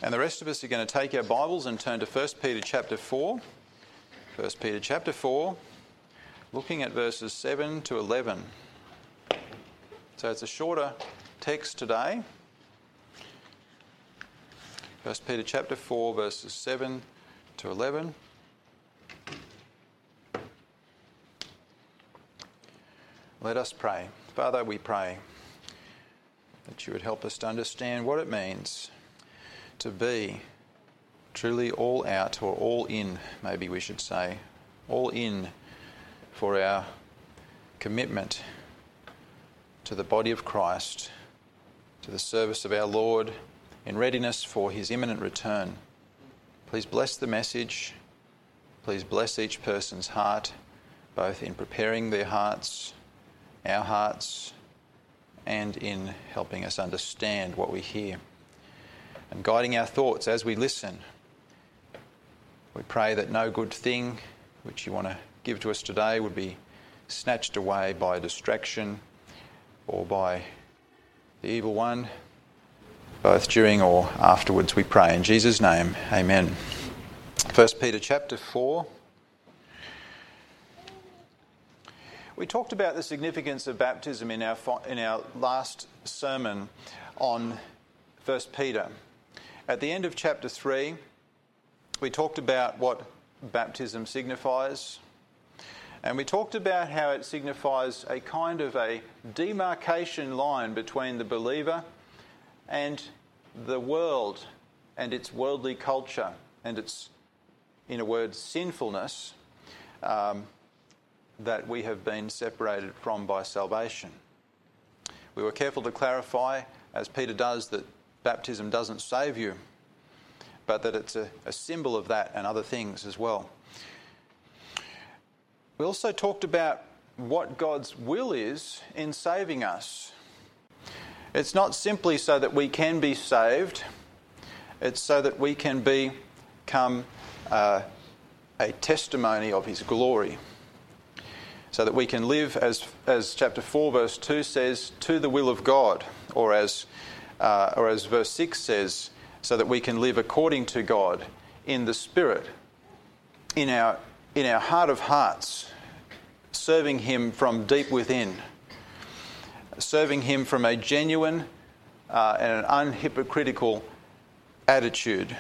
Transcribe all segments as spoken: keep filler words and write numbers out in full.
And the rest of us are going to take our Bibles and turn to First Peter chapter four. First Peter chapter four, looking at verses seven to eleven. So it's a shorter text today. First Peter chapter four, verses seven to eleven. Let us pray. Father, we pray that you would help us to understand what it means to be truly all out, or all in, maybe we should say, all in for our commitment to the body of Christ, to the service of our Lord, in readiness for his imminent return. Please bless the message. Please bless each person's heart, both in preparing their hearts, our hearts, and in helping us understand what we hear and guiding our thoughts as we listen. We pray that no good thing which you want to give to us today would be snatched away by distraction or by the evil one, both during or afterwards, we pray. In Jesus' name, amen. First Peter chapter four. We talked about the significance of baptism in our in our last sermon on First Peter. At the end of chapter three, we talked about what baptism signifies, and we talked about how it signifies a kind of a demarcation line between the believer and the world and its worldly culture and its, in a word, sinfulness um, that we have been separated from by salvation. We were careful to clarify, as Peter does, that baptism doesn't save you, but that it's a, a symbol of that and other things as well. We also talked about what God's will is in saving us. It's not simply so that we can be saved, it's so that we can be, become uh, a testimony of his glory. So that we can live, as as chapter four verse two says, to the will of God, or as uh, or as verse six says, so that we can live according to God in the Spirit, in our in our heart of hearts, serving him from deep within, serving him from a genuine uh, and an unhypocritical attitude.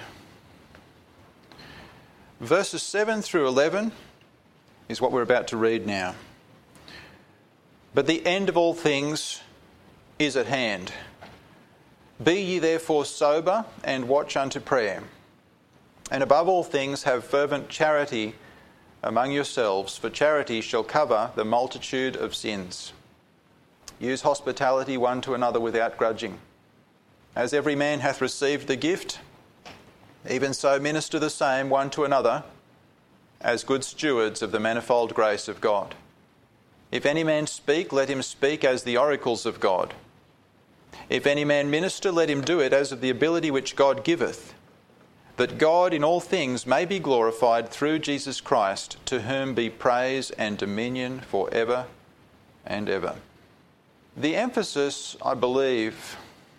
Verses seven through eleven is what we're about to read now. But the end of all things is at hand. Be ye therefore sober, and watch unto prayer. And above all things have fervent charity among yourselves, for charity shall cover the multitude of sins. Use hospitality one to another without grudging. As every man hath received the gift, even so minister the same one to another, as good stewards of the manifold grace of God. If any man speak, let him speak as the oracles of God. If any man minister, let him do it as of the ability which God giveth, that God in all things may be glorified through Jesus Christ, to whom be praise and dominion for ever and ever. The emphasis, I believe,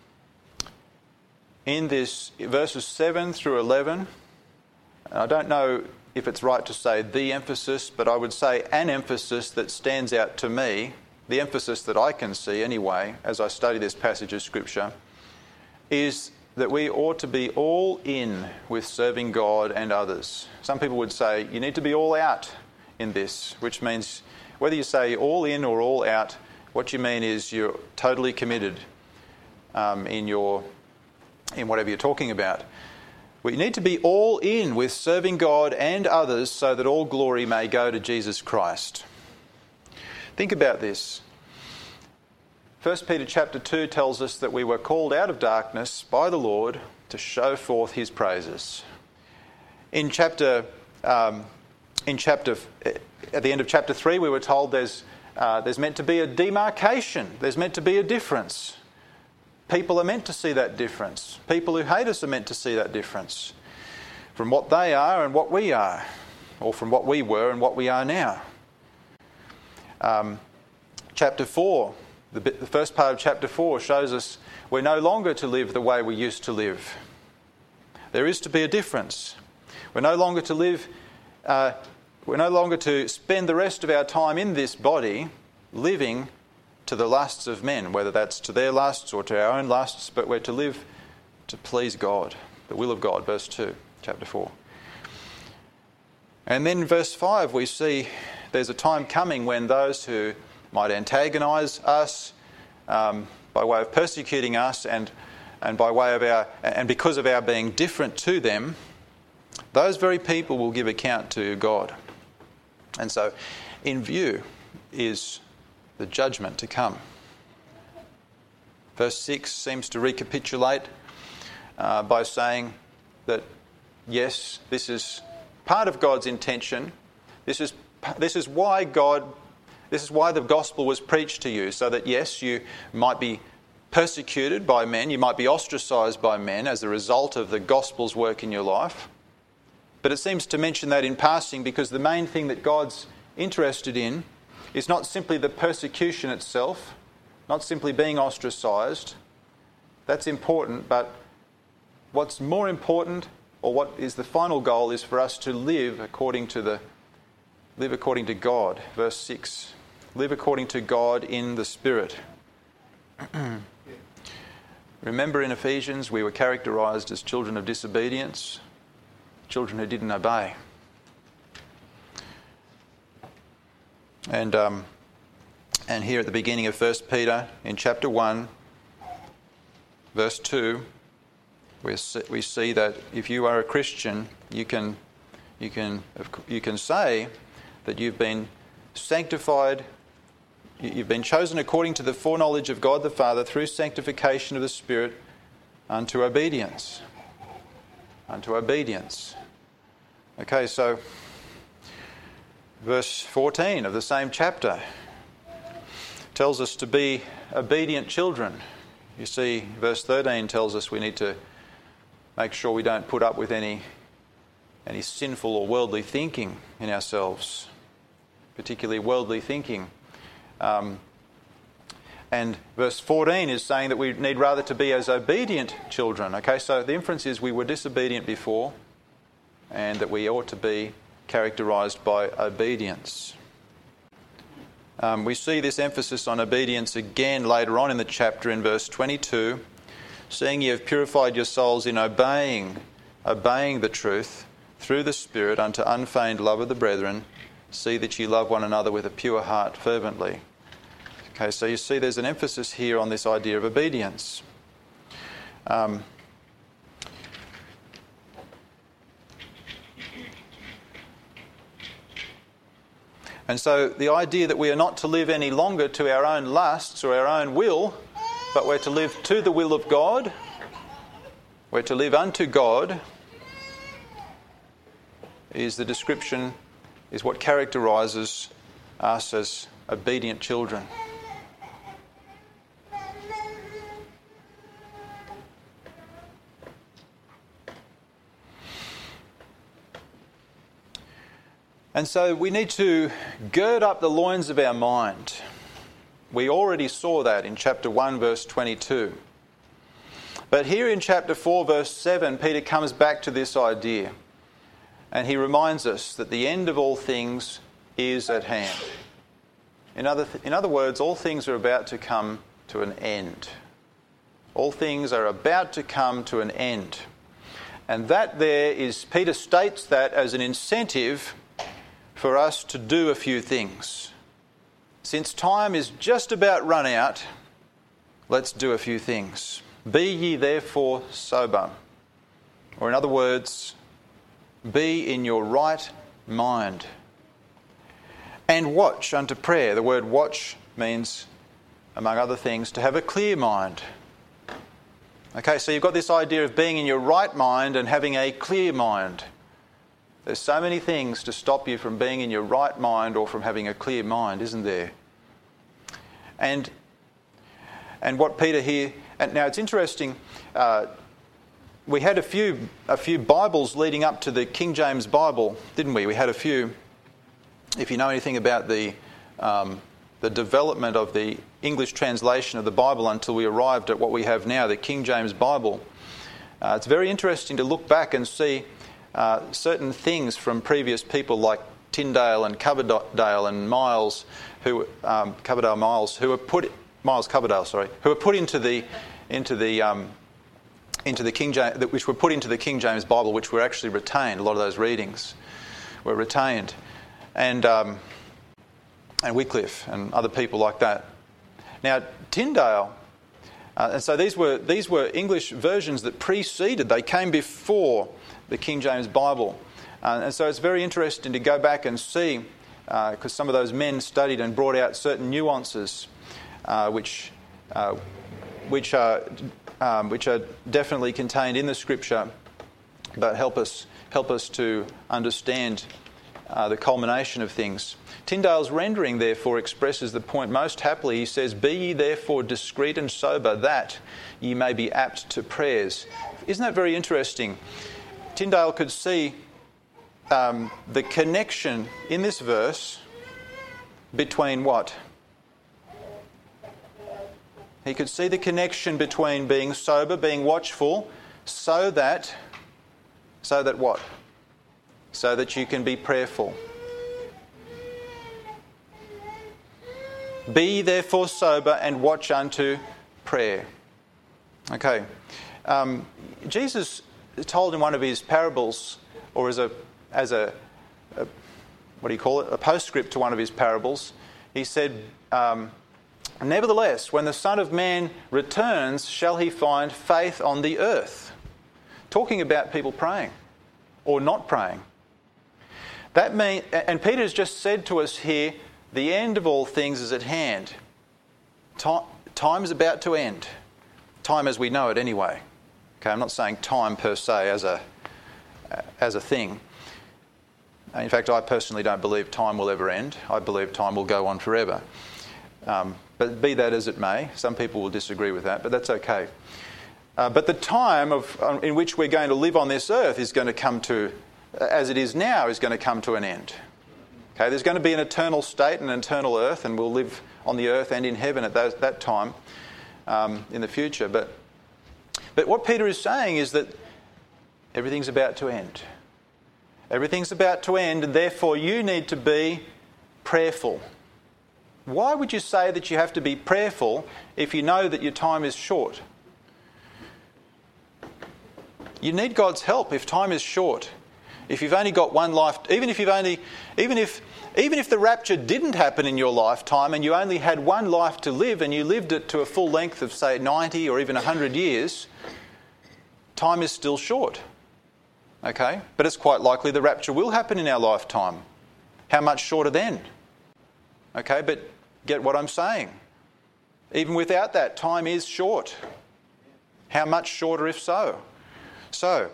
in this verses seven through eleven, and I don't know if it's right to say the emphasis, but I would say an emphasis that stands out to me, the emphasis that I can see anyway as I study this passage of Scripture, is that we ought to be all in with serving God and others. Some people would say you need to be all out in this, which means whether you say all in or all out, what you mean is you're totally committed um, in your in whatever you're talking about. We need to be all in with serving God and others so that all glory may go to Jesus Christ. Think about this. First Peter chapter two tells us that we were called out of darkness by the Lord to show forth his praises. In chapter, um, in chapter, at the end of chapter three, we were told there's uh, there's meant to be a demarcation. There's meant to be a difference. People are meant to see that difference. People who hate us are meant to see that difference from what they are and what we are, or from what we were and what we are now. Um, chapter four, the, bit, the first part of chapter four shows us we're no longer to live the way we used to live. There is to be a difference. We're no longer to live, uh, we're no longer to spend the rest of our time in this body living to the lusts of men, whether that's to their lusts or to our own lusts, but we're to live to please God, the will of God, verse two, chapter four. And then in verse five we see there's a time coming when those who might antagonise us um, by way of persecuting us and and by way of our and because of our being different to them, those very people will give account to God. And so in view is the judgment to come. Verse six seems to recapitulate uh, by saying that yes, this is part of God's intention. This is this is why God this is why the gospel was preached to you, so that yes, you might be persecuted by men, you might be ostracised by men as a result of the gospel's work in your life. But it seems to mention that in passing because the main thing that God's interested in is not simply the persecution itself, not simply being ostracised. That's important, but what's more important, or what is the final goal, is for us to live according to the live according to God. Verse six. Live according to God in the Spirit. Remember in Ephesians we were characterised as children of disobedience, children who didn't obey. And um, and here at the beginning of First Peter, in chapter one, verse two, we see, we see that if you are a Christian, you can you can you can say that you've been sanctified, you've been chosen according to the foreknowledge of God the Father through sanctification of the Spirit unto obedience. Unto obedience. Okay, so verse fourteen of the same chapter tells us to be obedient children. You see, verse thirteen tells us we need to make sure we don't put up with any any sinful or worldly thinking in ourselves, particularly worldly thinking. Um, and verse fourteen is saying that we need rather to be as obedient children. Okay, so the inference is we were disobedient before, and that we ought to be characterised by obedience. Um, we see this emphasis on obedience again later on in the chapter in verse twenty-two. Seeing ye have purified your souls in obeying, obeying the truth through the Spirit unto unfeigned love of the brethren, see that ye love one another with a pure heart fervently. Okay, so you see there's an emphasis here on this idea of obedience. Um, And so the idea that we are not to live any longer to our own lusts or our own will, but we're to live to the will of God, we're to live unto God, is the description, is what characterises us as obedient children. And so we need to gird up the loins of our mind. We already saw that in chapter one, verse twenty-two. But here in chapter four, verse seven, Peter comes back to this idea. And he reminds us that the end of all things is at hand. In other, th- in other words, all things are about to come to an end. All things are about to come to an end. And that there is, Peter states that as an incentive for us to do a few things. Since time is just about run out, let's do a few things. Be ye therefore sober. Or in other words, be in your right mind. And watch unto prayer. The word watch means, among other things, to have a clear mind. Okay, so you've got this idea of being in your right mind and having a clear mind. There's so many things to stop you from being in your right mind or from having a clear mind, isn't there? And and what Peter here... And now it's interesting, uh, we had a few a few Bibles leading up to the King James Bible, didn't we? We had a few. If you know anything about the um, the development of the English translation of the Bible until we arrived at what we have now, the King James Bible, Uh, it's very interesting to look back and see uh, certain things from previous people like Tyndale and Coverdale and Miles, who um, Coverdale Miles, who were put Miles Coverdale, sorry, who were put into the into the um, into the King James, which were put into the King James Bible, which were actually retained. A lot of those readings were retained, and um, and Wycliffe and other people like that. Now Tyndale, uh, and so these were these were English versions that preceded. They came before the King James Bible. Uh, and so it's very interesting to go back and see, because uh, some of those men studied and brought out certain nuances, uh, which uh, which are um, which are definitely contained in the Scripture, but help us help us to understand uh, the culmination of things. Tyndale's rendering, therefore, expresses the point most happily. He says, "Be ye therefore discreet and sober, that ye may be apt to prayers." Isn't that very interesting? Tyndale could see Um, the connection in this verse between what? He could see the connection between being sober, being watchful, so that, so that what? So that you can be prayerful. Be ye therefore sober and watch unto prayer. Okay. Um, Jesus told in one of his parables, or as a as a, a, what do you call it, a postscript to one of his parables, he said, um, "Nevertheless, when the Son of Man returns, shall he find faith on the earth?" Talking about people praying or not praying. That mean, and Peter's just said to us here, the end of all things is at hand. Time, time is about to end. Time as we know it anyway. Okay, I'm not saying time per se as a as a thing. In fact, I personally don't believe time will ever end. I believe time will go on forever. Um, but be that as it may, some people will disagree with that, but that's okay. Uh, but the time of uh, in which we're going to live on this earth is going to come to, as it is now, is going to come to an end. Okay, there's going to be an eternal state, an eternal earth, and we'll live on the earth and in heaven at that, that time um, in the future. But, but what Peter is saying is that everything's about to end. Everything's about to end, and therefore you need to be prayerful. Why would you say that you have to be prayerful if you know that your time is short? You need God's help if time is short. If you've only got one life, even if you've only, even if, even if the rapture didn't happen in your lifetime and you only had one life to live and you lived it to a full length of, say, ninety or even one hundred years, time is still short. Okay, but it's quite likely the rapture will happen in our lifetime. How much shorter then? Okay, but get what I'm saying. Even without that, time is short. How much shorter if so? So,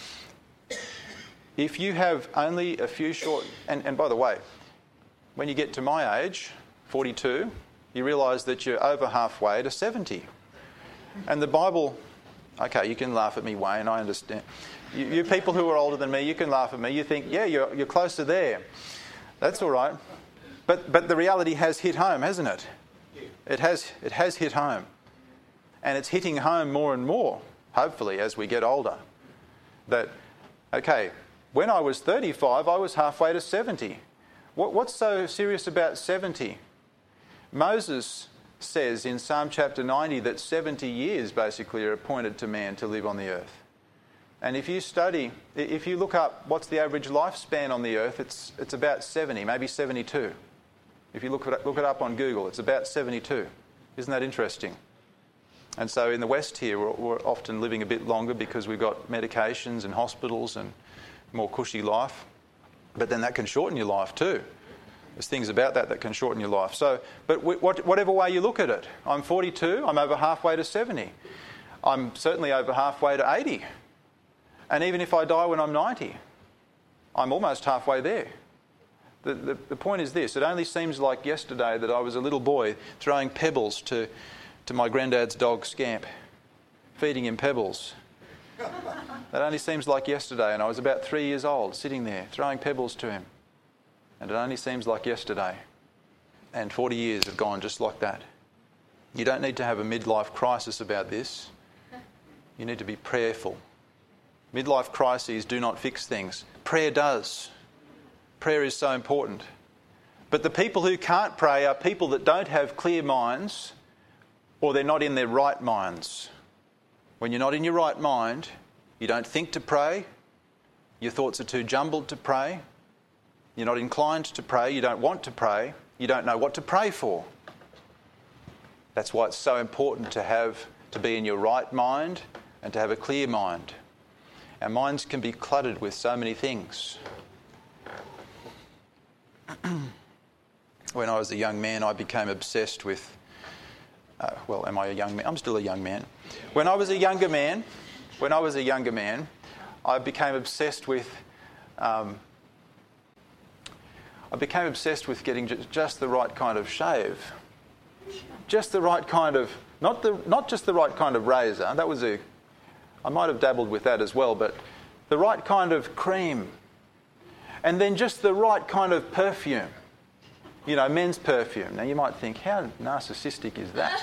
if you have only a few short... And, and by the way, when you get to my age, forty-two, you realise that you're over halfway to seventy. And the Bible... Okay, you can laugh at me, Wayne, I understand. You, you people who are older than me, you can laugh at me. You think, yeah, you're, you're closer there. That's all right. But but the reality has hit home, hasn't it? It has, it has hit home. And it's hitting home more and more, hopefully, as we get older. That, okay, when I was thirty-five, I was halfway to seventy. What, what's so serious about seventy? Moses says in Psalm chapter ninety that seventy years basically are appointed to man to live on the earth. And if you study, if you look up what's the average lifespan on the earth, it's it's about seventy, maybe seventy-two. If you look it, look it up on Google, it's about seventy-two. Isn't that interesting? And so in the West here, we're, we're often living a bit longer because we've got medications and hospitals and more cushy life. But then that can shorten your life too. There's things about that that can shorten your life. So, but what, whatever way you look at it, I'm forty-two, I'm over halfway to seventy. I'm certainly over halfway to eighty. And even if I die when I'm ninety, I'm almost halfway there. The, the, the point is this, it only seems like yesterday that I was a little boy throwing pebbles to, to my granddad's dog Scamp, feeding him pebbles. That only seems like yesterday, and I was about three years old, sitting there, throwing pebbles to him. And it only seems like yesterday. And forty years have gone just like that. You don't need to have a midlife crisis about this. You need to be prayerful. Midlife crises do not fix things. Prayer does. Prayer is so important. But the people who can't pray are people that don't have clear minds, or they're not in their right minds. When you're not in your right mind, you don't think to pray, your thoughts are too jumbled to pray, you're not inclined to pray, you don't want to pray, you don't know what to pray for. That's why it's so important to have to be in your right mind and to have a clear mind. Our minds can be cluttered with so many things. When I was a young man, I became obsessed with... Uh, well, am I a young man? I'm still a young man. When I was a younger man, when I was a younger man, I became obsessed with... Um, I became obsessed with getting ju- just the right kind of shave. Just the right kind of... Not the not just the right kind of razor. That was a... I might have dabbled with that as well, but the right kind of cream. And then just the right kind of perfume. You know, men's perfume. Now you might think, how narcissistic is that?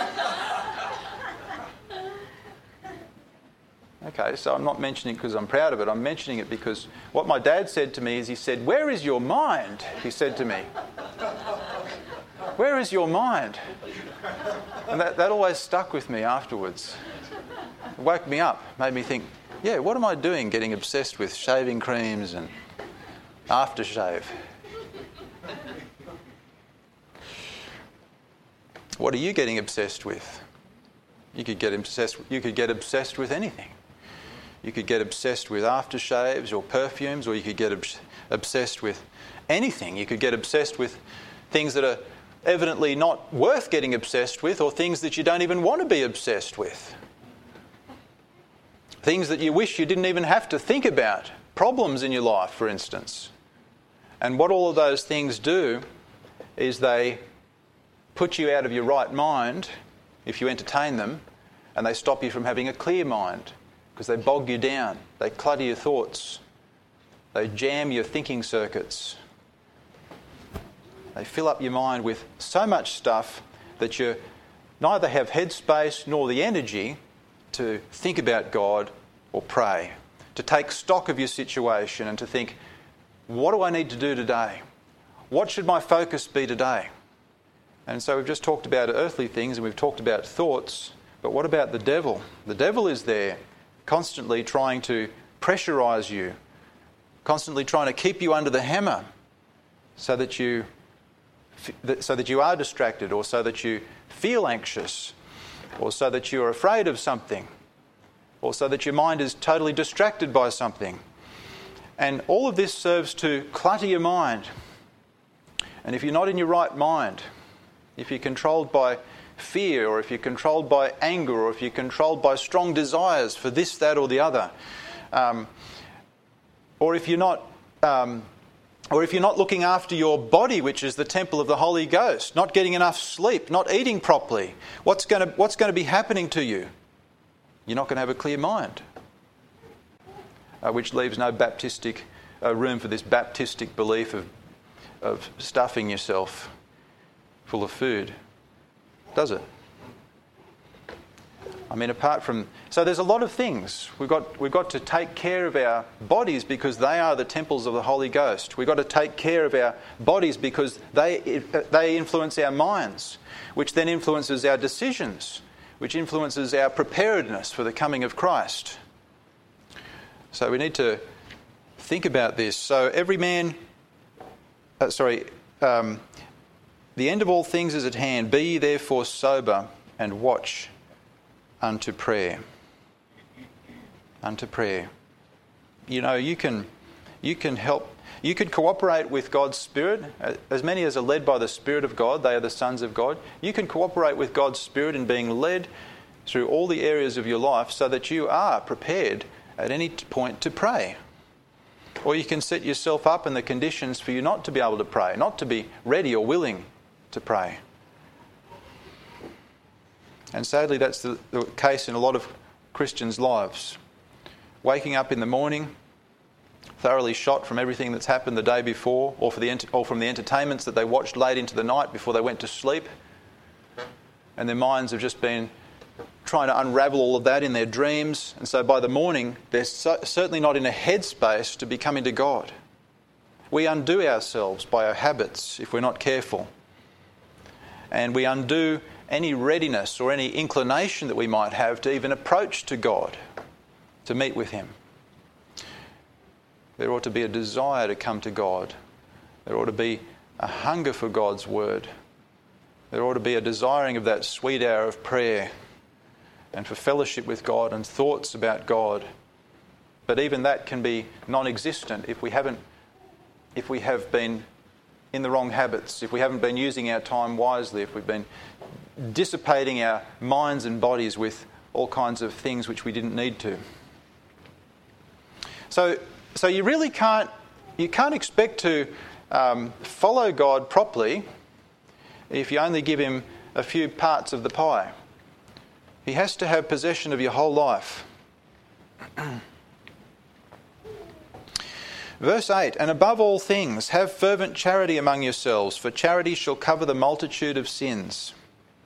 Okay, so I'm not mentioning it because I'm proud of it. I'm mentioning it because what my dad said to me is he said, "Where is your mind?" He said to me. "Where is your mind?" And that, that always stuck with me afterwards. It woke me up, made me think, yeah, what am I doing getting obsessed with shaving creams and aftershave? What are you getting obsessed with? You could get obsessed, you could get obsessed with anything. You could get obsessed with aftershaves or perfumes, or you could get obs- obsessed with anything. You could get obsessed with things that are evidently not worth getting obsessed with, or things that you don't even want to be obsessed with. Things that you wish you didn't even have to think about. Problems in your life, for instance. And what all of those things do is they put you out of your right mind if you entertain them, and they stop you from having a clear mind because they bog you down, they clutter your thoughts, they jam your thinking circuits. They fill up your mind with so much stuff that you neither have headspace nor the energy to think about God or pray, to take stock of your situation and to think, what do I need to do today? What should my focus be today? And so we've just talked about earthly things and we've talked about thoughts, but what about the devil? The devil is there constantly trying to pressurise you, constantly trying to keep you under the hammer so that you so that you are distracted, or so that you feel anxious, or so that you're afraid of something, or so that your mind is totally distracted by something. And all of this serves to clutter your mind. And if you're not in your right mind, if you're controlled by fear, or if you're controlled by anger, or if you're controlled by strong desires for this, that or the other, um, or if you're not... Um, Or if you're not looking after your body, which is the temple of the Holy Ghost, not getting enough sleep, not eating properly, what's going to, what's going to be happening to you? You're not going to have a clear mind. Uh, which leaves no Baptistic uh, room for this Baptistic belief of, of stuffing yourself full of food, does it? I mean, apart from... So there's a lot of things. We've got, we've got to take care of our bodies because they are the temples of the Holy Ghost. We've got to take care of our bodies because they, they influence our minds, which then influences our decisions, which influences our preparedness for the coming of Christ. So we need to think about this. So every man... Uh, sorry... Um, the end of all things is at hand. Be ye therefore sober and watch unto prayer. Unto prayer. You know, you can you can help, you could cooperate with God's Spirit. As many as are led by the Spirit of God, they are the sons of God. You can cooperate with God's Spirit in being led through all the areas of your life so that you are prepared at any point to pray. Or you can set yourself up in the conditions for you not to be able to pray, not to be ready or willing to pray. And sadly, that's the, the case in a lot of Christians' lives. Waking up in the morning, thoroughly shot from everything that's happened the day before, or, for the ent- or from the entertainments that they watched late into the night before they went to sleep, and their minds have just been trying to unravel all of that in their dreams. And so by the morning, they're so, certainly not in a headspace to be coming to God. We undo ourselves by our habits if we're not careful. And we undo any readiness or any inclination that we might have to even approach to God, to meet with Him. There ought to be a desire to come to God. There ought to be a hunger for God's Word. There ought to be a desiring of that sweet hour of prayer and for fellowship with God and thoughts about God. But even that can be non-existent if we haven't, if we have been in the wrong habits, if we haven't been using our time wisely, if we've been dissipating our minds and bodies with all kinds of things which we didn't need to. So, so you really can't, you can't expect to um, follow God properly if you only give Him a few parts of the pie. He has to have possession of your whole life. Verse eight, and above all things, have fervent charity among yourselves, for charity shall cover the multitude of sins.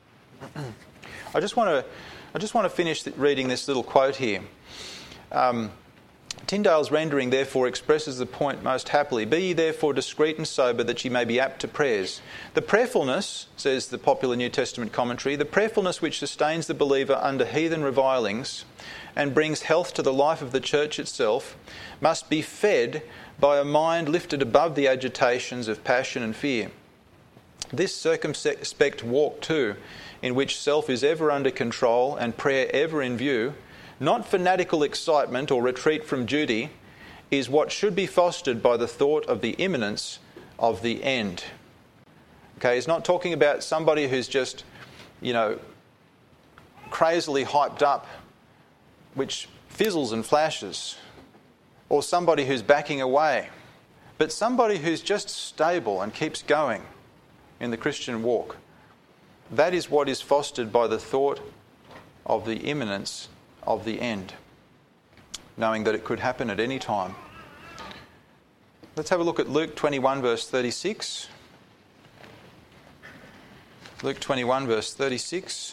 I just want to, I just want to finish reading this little quote here. Um, Tyndale's rendering therefore expresses the point most happily. Be ye therefore discreet and sober, that ye may be apt to prayers. The prayerfulness, says the popular New Testament commentary, the prayerfulness which sustains the believer under heathen revilings and brings health to the life of the church itself, must be fed by a mind lifted above the agitations of passion and fear. This circumspect walk too, in which self is ever under control and prayer ever in view, not fanatical excitement or retreat from duty, is what should be fostered by the thought of the imminence of the end. Okay, he's not talking about somebody who's just, you know, crazily hyped up, which fizzles and flashes, or somebody who's backing away, but somebody who's just stable and keeps going in the Christian walk. That is what is fostered by the thought of the imminence of the end, knowing that it could happen at any time. Let's have a look at Luke twenty-one verse thirty-six. Luke twenty-one verse thirty-six.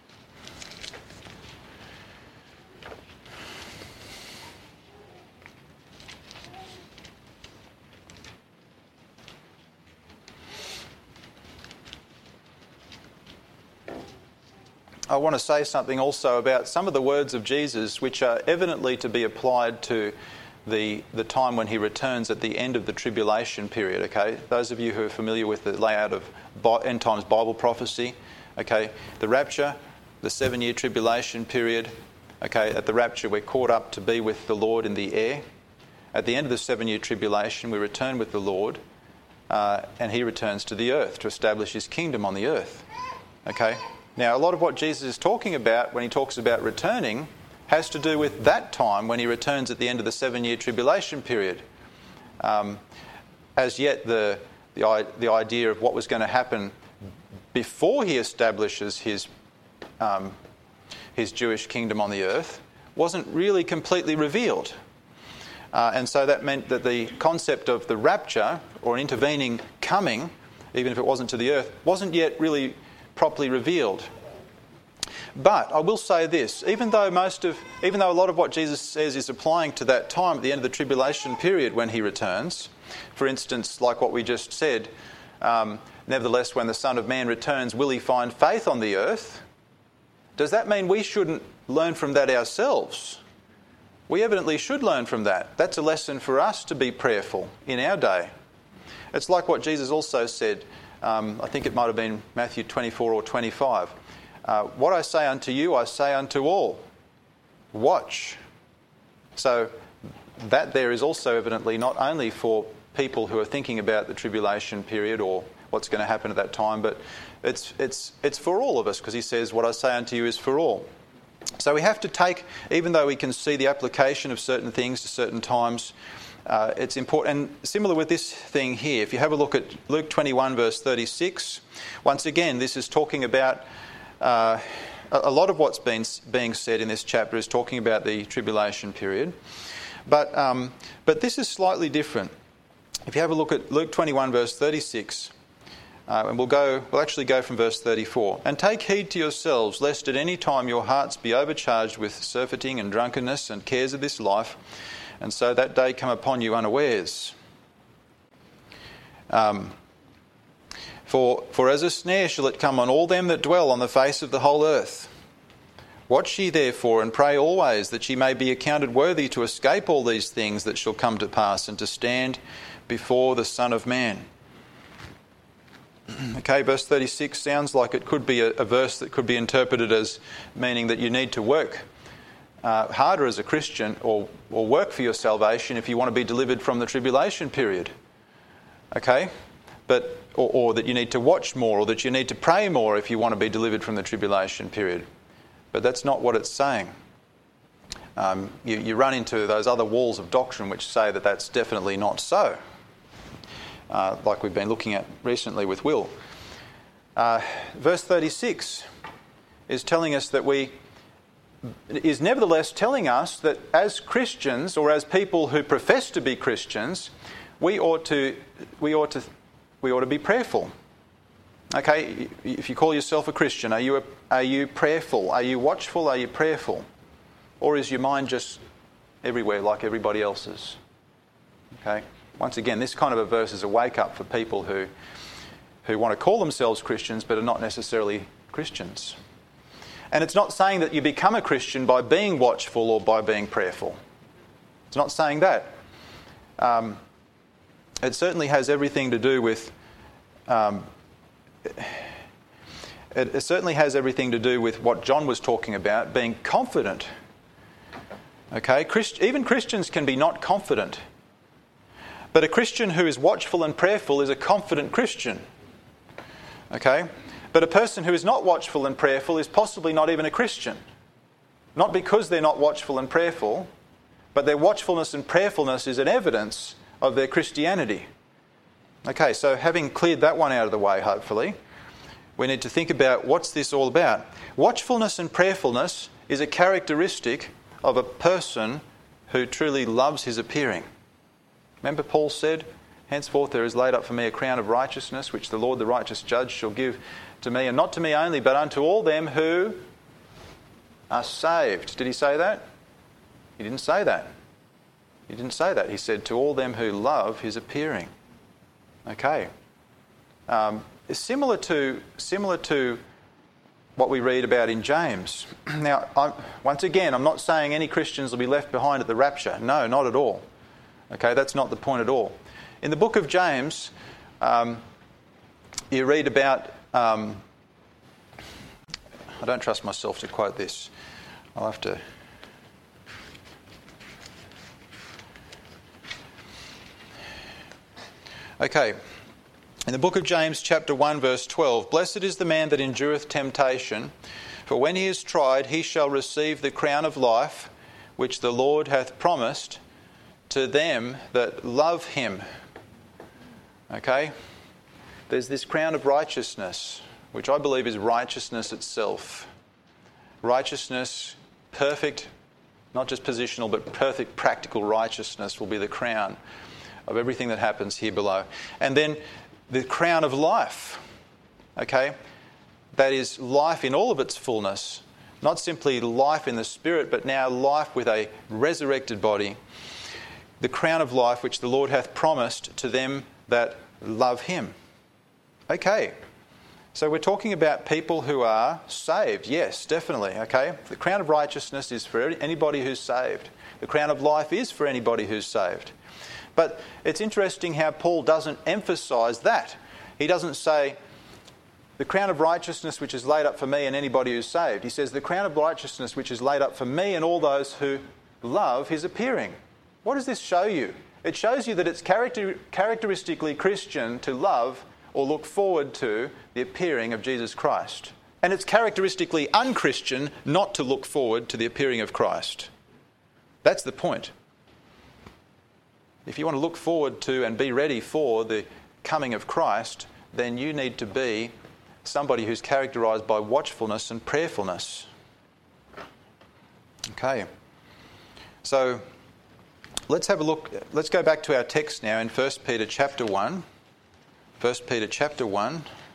I want to say something also about some of the words of Jesus which are evidently to be applied to the the time when He returns at the end of the tribulation period, okay? Those of you who are familiar with the layout of end times Bible prophecy, okay? The rapture, the seven-year tribulation period, okay? At the rapture we're caught up to be with the Lord in the air. At the end of the seven-year tribulation we return with the Lord uh, and He returns to the earth to establish His kingdom on the earth, okay? Now, a lot of what Jesus is talking about when He talks about returning has to do with that time when He returns at the end of the seven-year tribulation period. Um, as yet, the, the the idea of what was going to happen before He establishes His um, His Jewish kingdom on the earth wasn't really completely revealed. Uh, and so that meant that the concept of the rapture, or an intervening coming, even if it wasn't to the earth, wasn't yet really properly revealed. But I will say this, even though most of, even though a lot of what Jesus says is applying to that time at the end of the tribulation period when He returns, for instance, like what we just said, um, nevertheless, when the Son of Man returns, will He find faith on the earth? Does that mean we shouldn't learn from that ourselves? We evidently should learn from that. That's a lesson for us to be prayerful in our day. It's like what Jesus also said. Um, I think it might have been Matthew twenty-four or twenty-five. Uh, what I say unto you, I say unto all. Watch. So that there is also evidently not only for people who are thinking about the tribulation period or what's going to happen at that time, but it's it's it's for all of us, because He says, what I say unto you is for all. So we have to take, even though we can see the application of certain things to certain times, Uh, it's important. And similar with this thing here, if you have a look at Luke twenty-one verse thirty-six, once again this is talking about uh, a, a lot of what's been being said in this chapter is talking about the tribulation period, but um, but this is slightly different. If you have a look at Luke twenty-one verse thirty-six, Uh, and we'll go. We'll actually go from verse thirty-four. And take heed to yourselves, lest at any time your hearts be overcharged with surfeiting and drunkenness and cares of this life, and so that day come upon you unawares. Um, for, for as a snare shall it come on all them that dwell on the face of the whole earth. Watch ye therefore, and pray always, that ye may be accounted worthy to escape all these things that shall come to pass, and to stand before the Son of Man. Okay, verse thirty-six sounds like it could be a, a verse that could be interpreted as meaning that you need to work uh, harder as a Christian, or, or work for your salvation if you want to be delivered from the tribulation period. Okay, but or, or that you need to watch more, or that you need to pray more if you want to be delivered from the tribulation period. But that's not what it's saying. Um, you, you run into those other walls of doctrine which say that that's definitely not so, uh, like we've been looking at recently with Will. Uh, verse thirty-six is telling us that we is nevertheless telling us that as Christians, or as people who profess to be Christians, we ought to we ought to we ought to be prayerful. Okay, if you call yourself a Christian, are you a, are you prayerful? Are you watchful? Are you prayerful? Or is your mind just everywhere like everybody else's? Okay, once again, this kind of a verse is a wake-up for people who who want to call themselves Christians but are not necessarily Christians. And it's not saying that you become a Christian by being watchful or by being prayerful. It's not saying that. Um, it certainly has everything to do with... Um, It, it certainly has everything to do with what John was talking about, being confident. Okay, Christ, even Christians can be not confident. But a Christian who is watchful and prayerful is a confident Christian. Okay, but a person who is not watchful and prayerful is possibly not even a Christian. Not because they're not watchful and prayerful, but their watchfulness and prayerfulness is an evidence of their Christianity. Okay, so having cleared that one out of the way, hopefully, we need to think about what's this all about. Watchfulness and prayerfulness is a characteristic of a person who truly loves his appearing. Remember Paul said, henceforth there is laid up for me a crown of righteousness, which the Lord the righteous judge shall give to me, and not to me only, but unto all them who are saved. Did he say that? He didn't say that. He didn't say that. He said to all them who love his appearing. Okay. Um, similar to similar to what we read about in James. Now, I'm, once again, I'm not saying any Christians will be left behind at the rapture. No, not at all. Okay, that's not the point at all. In the book of James, um, you read about... Um, I don't trust myself to quote this. I'll have to... Okay, in the book of James chapter one verse twelve, blessed is the man that endureth temptation, for when he is tried he shall receive the crown of life, which the Lord hath promised to them that love him. Okay, there's this crown of righteousness, which I believe is righteousness itself. Righteousness, perfect, not just positional, but perfect practical righteousness will be the crown of everything that happens here below. And then the crown of life, okay? That is life in all of its fullness. Not simply life in the spirit, but now life with a resurrected body. The crown of life which the Lord hath promised to them that love him. Okay, so we're talking about people who are saved. Yes, definitely, okay? The crown of righteousness is for anybody who's saved. The crown of life is for anybody who's saved. But it's interesting how Paul doesn't emphasise that. He doesn't say, the crown of righteousness which is laid up for me and anybody who's saved. He says, the crown of righteousness which is laid up for me and all those who love his appearing. What does this show you? It shows you that it's character, characteristically Christian to love or look forward to the appearing of Jesus Christ. And it's characteristically unchristian not to look forward to the appearing of Christ. That's the point. If you want to look forward to and be ready for the coming of Christ, then you need to be somebody who's characterised by watchfulness and prayerfulness. Okay. So let's have a look. Let's go back to our text now in First Peter chapter one. First Peter chapter one.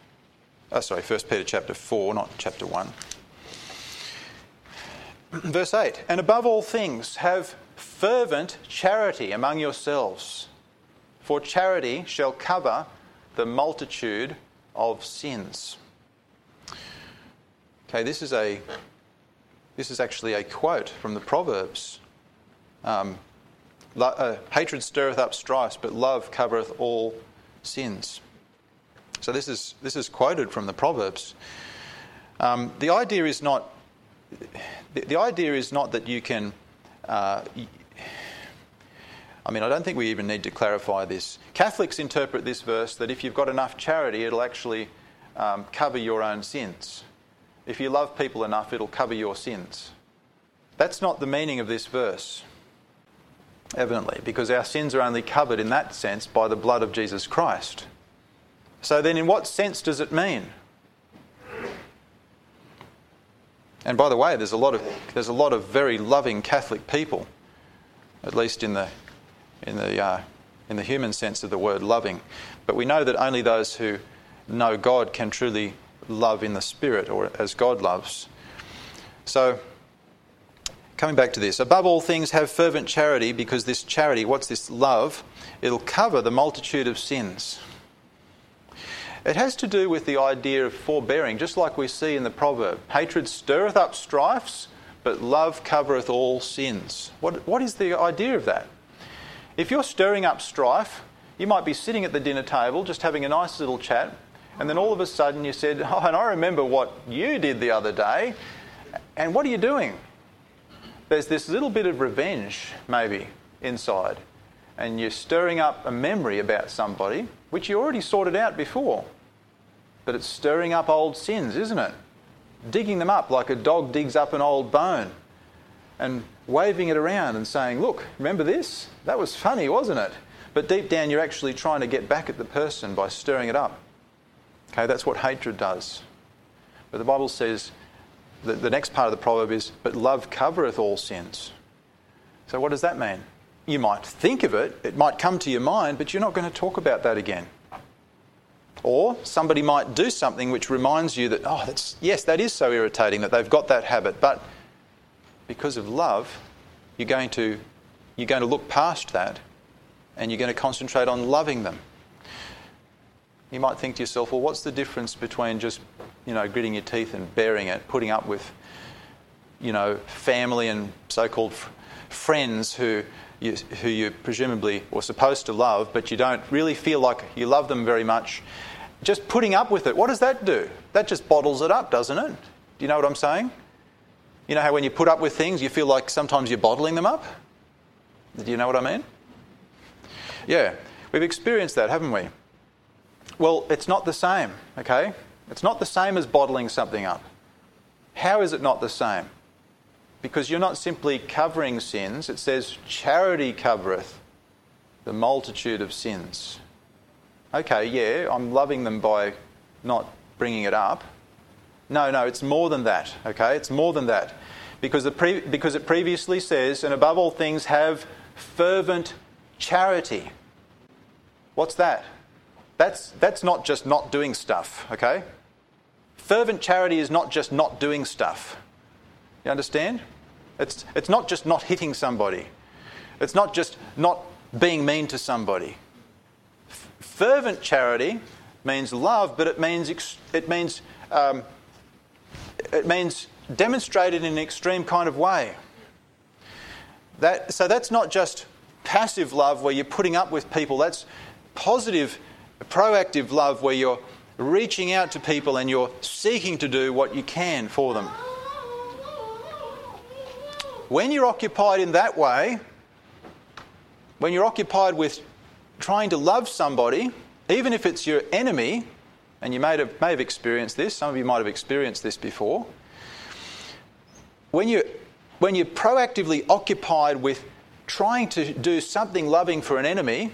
Oh, sorry, First Peter chapter four, not chapter one. Verse eight, and above all things have fervent charity among yourselves, for charity shall cover the multitude of sins. Okay, this is a this is actually a quote from the Proverbs. Um, lo- uh, Hatred stirreth up strife, but love covereth all sins. So this is this is quoted from the Proverbs. Um, the idea is not the, the idea is not that you can. Uh, I mean, I don't think we even need to clarify this. Catholics interpret this verse that if you've got enough charity, it'll actually um, cover your own sins. If you love people enough, it'll cover your sins. That's not the meaning of this verse, evidently, because our sins are only covered in that sense by the blood of Jesus Christ. So then in what sense does it mean? And by the way, there's a lot of there's a lot of very loving Catholic people, at least in the in the uh, in the human sense of the word loving. But we know that only those who know God can truly love in the Spirit, or as God loves. So, coming back to this, above all things have fervent charity, because this charity, what's this love? It'll cover the multitude of sins. It has to do with the idea of forbearing, just like we see in the proverb. Hatred stirreth up strifes, but love covereth all sins. What, what is the idea of that? If you're stirring up strife, you might be sitting at the dinner table just having a nice little chat, and then all of a sudden you said, oh, and I remember what you did the other day, and what are you doing? There's this little bit of revenge, maybe, inside, and you're stirring up a memory about somebody, which you already sorted out before. But it's stirring up old sins, isn't it? Digging them up like a dog digs up an old bone, and waving it around and saying, look, remember this? That was funny, wasn't it? But deep down you're actually trying to get back at the person by stirring it up. Okay, that's what hatred does. But the Bible says, that the next part of the proverb is, but love covereth all sins. So what does that mean? You might think of it, it might come to your mind, but you're not going to talk about that again. Or somebody might do something which reminds you that, oh, that's yes, that is so irritating that they've got that habit, but because of love, you're going to you're going to look past that and you're going to concentrate on loving them. You might think to yourself, well, what's the difference between just, you know, gritting your teeth and bearing it, putting up with, you know, family and so-called f- friends who you, who you presumably were supposed to love, but you don't really feel like you love them very much. Just putting up with it, what does that do? That just bottles it up, doesn't it? Do you know what I'm saying? You know how when you put up with things, you feel like sometimes you're bottling them up? Do you know what I mean? Yeah, we've experienced that, haven't we? Well, it's not the same, okay? It's not the same as bottling something up. How is it not the same? Because you're not simply covering sins. It says, charity covereth the multitude of sins. Okay, yeah, I'm loving them by not bringing it up. No, no, it's more than that, okay? It's more than that. Because, the pre- because it previously says, and above all things have fervent charity. What's that? That's that's not just not doing stuff, okay? Fervent charity is not just not doing stuff. You understand? It's it's not just not hitting somebody. It's not just not being mean to somebody. F- fervent charity means love, but it means ex- it means um, it means demonstrated in an extreme kind of way. That so that's not just passive love where you're putting up with people. That's positive, proactive love where you're reaching out to people and you're seeking to do what you can for them. When you're occupied in that way, when you're occupied with trying to love somebody, even if it's your enemy, and you may have, may have experienced this, some of you might have experienced this before, when you when you're proactively occupied with trying to do something loving for an enemy,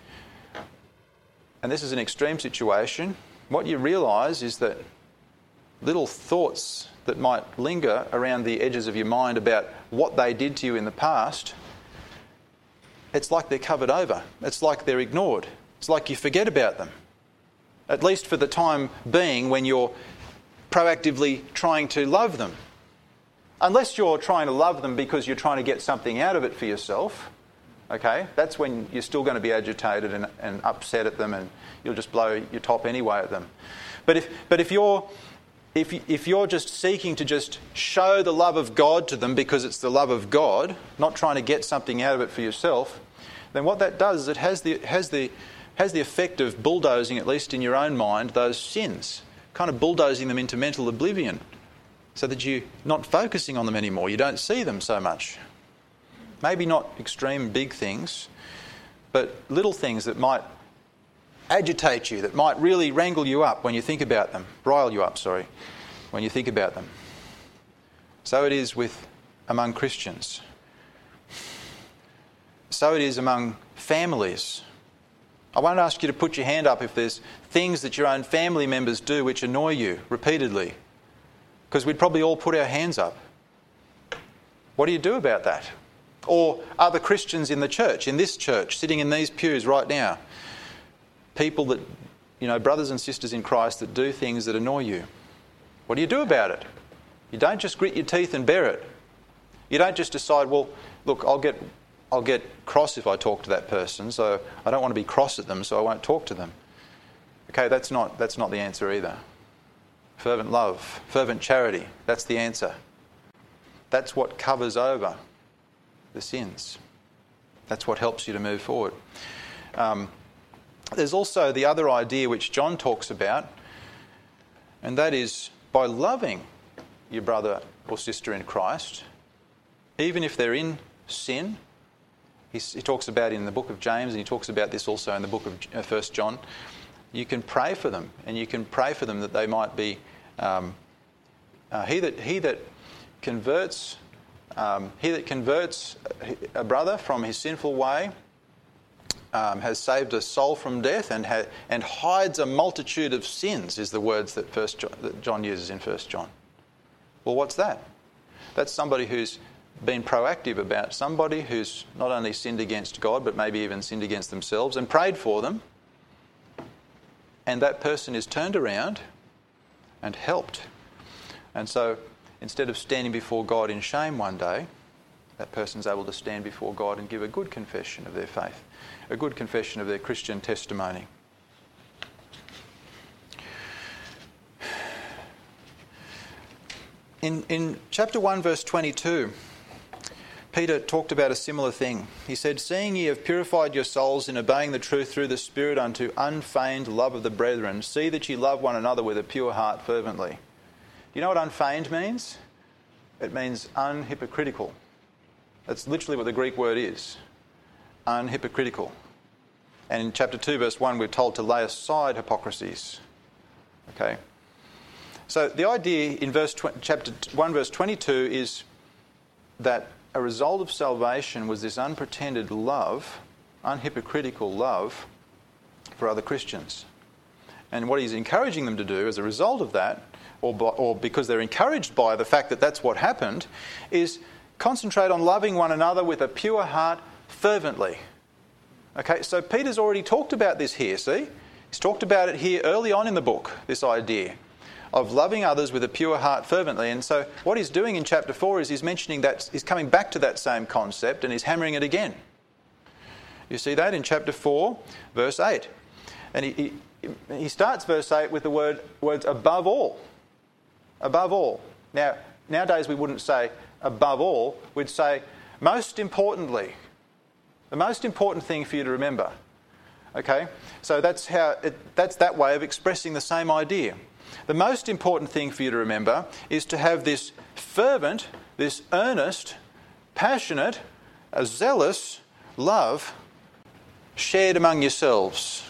and this is an extreme situation, what you realise is that little thoughts that might linger around the edges of your mind about what they did to you in the past, it's like they're covered over. It's like they're ignored. It's like you forget about them. at least for the time being when you're proactively trying to love them. Unless you're trying to love them because you're trying to get something out of it for yourself, okay, that's when you're still going to be agitated and, and upset at them, and you'll just blow your top anyway at them. But if but if you're if if you're just seeking to just show the love of God to them because it's the love of God, not trying to get something out of it for yourself, then what that does is it has the has the has the effect of bulldozing, at least in your own mind, those sins, kind of bulldozing them into mental oblivion, so that you're not focusing on them anymore. You don't see them so much. Maybe not extreme big things, but little things that might agitate you, that might really wrangle you up when you think about them. Rile you up, sorry, when you think about them. So it is with among Christians. So it is among families. I won't ask you to put your hand up if there's things that your own family members do which annoy you repeatedly, because we'd probably all put our hands up. What do you do about that? Or other Christians in the church, in this church, sitting in these pews right now, people that, you know, brothers and sisters in Christ that do things that annoy you. What do you do about it? You don't just grit your teeth and bear it. You don't just decide, well, look, I'll get I'll get cross if I talk to that person, so I don't want to be cross at them, so I won't talk to them. Okay, that's not that's not the answer either. Fervent love, fervent charity, that's the answer. That's what covers over the sins. That's what helps you to move forward. Um, there's also the other idea which John talks about, and that is by loving your brother or sister in Christ, even if they're in sin. He, he talks about it in the book of James, and he talks about this also in the book of First John. You can pray for them, and you can pray for them that they might be um, uh, he that he that converts um, he that converts a brother from his sinful way um, has saved a soul from death, and ha- and hides a multitude of sins, is the words that First John, that John uses in First John. Well, what's that? That's somebody who's been proactive about somebody who's not only sinned against God, but maybe even sinned against themselves, and prayed for them. And that person is turned around and helped. And so instead of standing before God in shame one day, that person's able to stand before God and give a good confession of their faith, a good confession of their Christian testimony. In, in chapter one, verse twenty-two, Peter talked about a similar thing. He said, "Seeing ye have purified your souls in obeying the truth through the Spirit unto unfeigned love of the brethren, see that ye love one another with a pure heart fervently." Do you know what unfeigned means? It means unhypocritical. That's literally what the Greek word is. Unhypocritical. And in chapter two, verse one, we're told to lay aside hypocrisies. Okay? So the idea in verse tw- chapter one, verse twenty-two is that a result of salvation was this unpretended love, unhypocritical love for other Christians. And what he's encouraging them to do as a result of that, or, by, or because they're encouraged by the fact that that's what happened, is concentrate on loving one another with a pure heart fervently. Okay, so Peter's already talked about this here, see? He's talked about it here early on in the book, this idea of loving others with a pure heart fervently. And so what he's doing in chapter four is he's mentioning that, he's coming back to that same concept, and he's hammering it again. You see that in chapter four, verse eight. And he, he, he starts verse eight with the word words above all. Above all. Now, nowadays we wouldn't say above all, we'd say most importantly. The most important thing for you to remember. Okay? So that's how it, that's that way of expressing the same idea. The most important thing for you to remember is to have this fervent, this earnest, passionate, a zealous love shared among yourselves.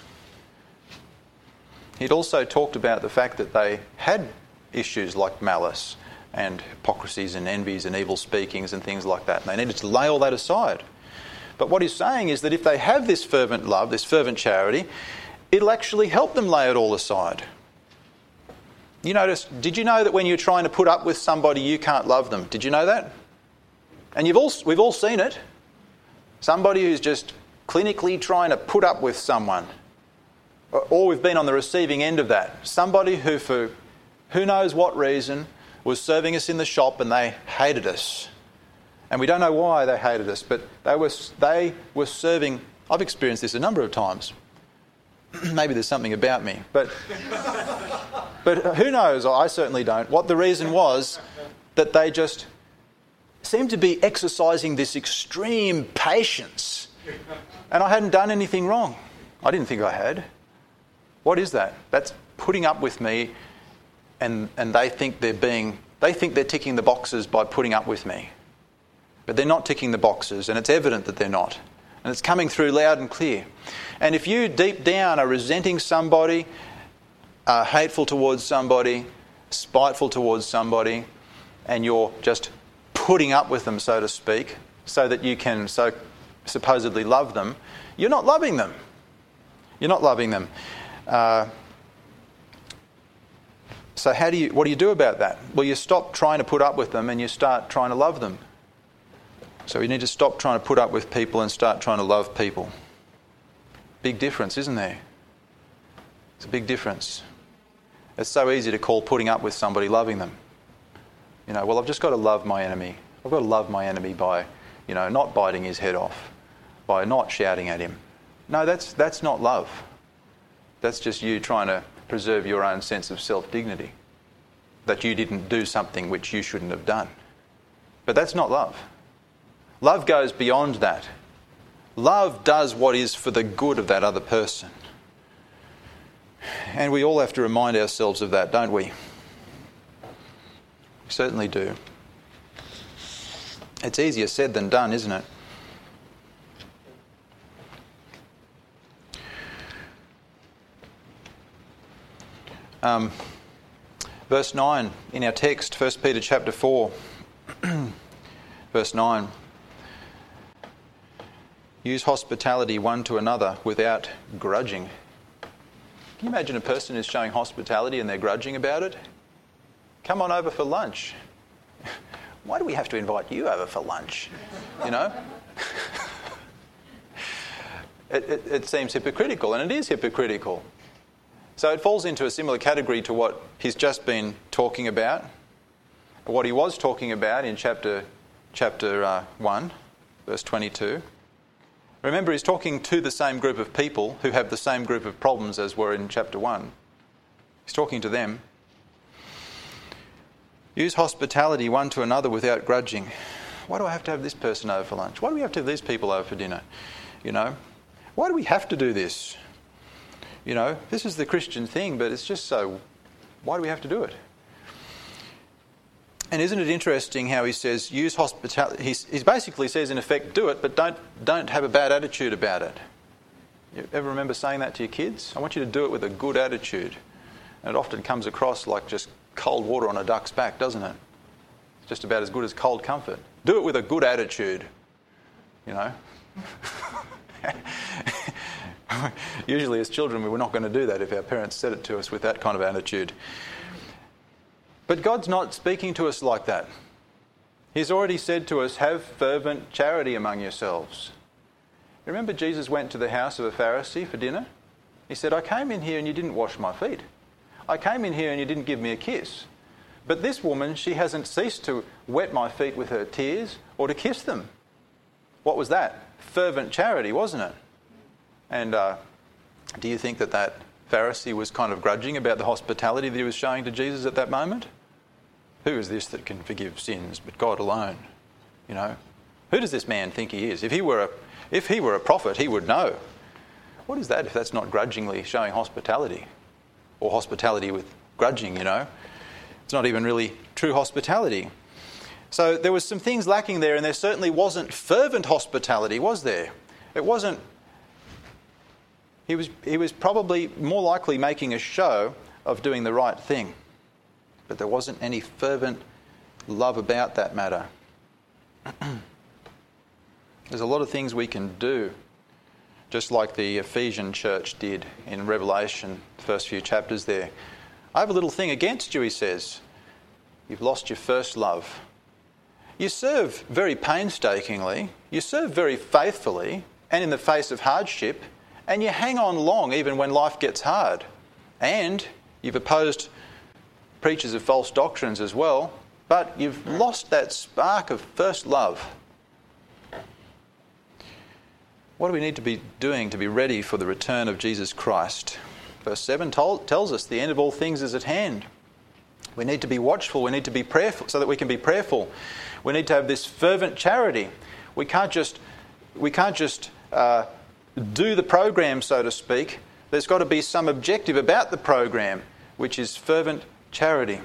He'd also talked about the fact that they had issues like malice and hypocrisies and envies and evil speakings and things like that. And they needed to lay all that aside. But what he's saying is that if they have this fervent love, this fervent charity, it'll actually help them lay it all aside. You notice, did you know that when you're trying to put up with somebody, you can't love them? Did you know that? And you've all, we've all seen it. Somebody who's just clinically trying to put up with someone. Or we've been on the receiving end of that. Somebody who, for who knows what reason, was serving us in the shop and they hated us. And we don't know why they hated us, but they were, they were serving... I've experienced this a number of times. Maybe there's something about me. But, but who knows? I certainly don't. What the reason was that they just seemed to be exercising this extreme patience. And I hadn't done anything wrong. I didn't think I had. What is that? That's putting up with me, and, and they think they're being... They think they're ticking the boxes by putting up with me. But they're not ticking the boxes, and it's evident that they're not. And it's coming through loud and clear. And if you deep down are resenting somebody, are hateful towards somebody, spiteful towards somebody, and you're just putting up with them, so to speak, so that you can so supposedly love them, you're not loving them. You're not loving them. Uh, so how do you? What do you do about that? Well, you stop trying to put up with them and you start trying to love them. So you need to stop trying to put up with people and start trying to love people. Big difference, isn't there? It's a big difference. It's so easy to call putting up with somebody loving them. You know, well, I've just got to love my enemy. I've got to love my enemy by, you know, not biting his head off, by not shouting at him. No, that's that's not love. That's just you trying to preserve your own sense of self-dignity, that you didn't do something which you shouldn't have done. But that's not love. Love goes beyond that. Love does what is for the good of that other person. And we all have to remind ourselves of that, don't we? We certainly do. It's easier said than done, isn't it? Um, verse nine in our text, First Peter chapter four, verse nine. Use hospitality one to another without grudging. Can you imagine a person who's showing hospitality and they're grudging about it? Come on over for lunch. Why do we have to invite you over for lunch? You know? it, it, it seems hypocritical, and it is hypocritical. So it falls into a similar category to what he's just been talking about, what he was talking about in chapter, chapter uh, one, verse twenty-two. Remember, he's talking to the same group of people who have the same group of problems as were in chapter one. He's talking to them. Use hospitality one to another without grudging. Why do I have to have this person over for lunch? Why do we have to have these people over for dinner? You know, why do we have to do this? You know, this is the Christian thing, but it's just so... Why do we have to do it? And isn't it interesting how he says, use hospitality... He, he basically says, in effect, do it, but don't don't have a bad attitude about it. You ever remember saying that to your kids? I want you to do it with a good attitude. And it often comes across like just cold water on a duck's back, doesn't it? It's just about as good as cold comfort. Do it with a good attitude, you know. Usually as children we were not going to do that if our parents said it to us with that kind of attitude. But God's not speaking to us like that. He's already said to us, have fervent charity among yourselves. Remember Jesus went to the house of a Pharisee for dinner? He said, I came in here and you didn't wash my feet. I came in here and you didn't give me a kiss. But this woman, she hasn't ceased to wet my feet with her tears or to kiss them. What was that? Fervent charity, wasn't it? And uh, do you think that that Pharisee was kind of grudging about the hospitality that he was showing to Jesus at that moment? Who is this that can forgive sins but God alone? You know, who does this man think he is? If he were a, if he were a prophet, he would know. What is that if that's not grudgingly showing hospitality? Or hospitality with grudging, you know? It's not even really true hospitality. So there was some things lacking there, and there certainly wasn't fervent hospitality, was there? It wasn't... He was, he was probably more likely making a show of doing the right thing. But there wasn't any fervent love about that matter. There's a lot of things we can do, just like the Ephesian church did in Revelation, the first few chapters there. I have a little thing against you, he says. You've lost your first love. You serve very painstakingly, you serve very faithfully, and in the face of hardship, And you hang on long even when life gets hard. And you've opposed preachers of false doctrines as well, but you've lost that spark of first love. What do we need to be doing to be ready for the return of Jesus Christ? Verse seven told, tells us the end of all things is at hand. We need to be watchful. We need to be prayerful so that we can be prayerful. We need to have this fervent charity. We can't just, we can't just uh, do the program, so to speak. There's got to be some objective about the program, which is fervent charity.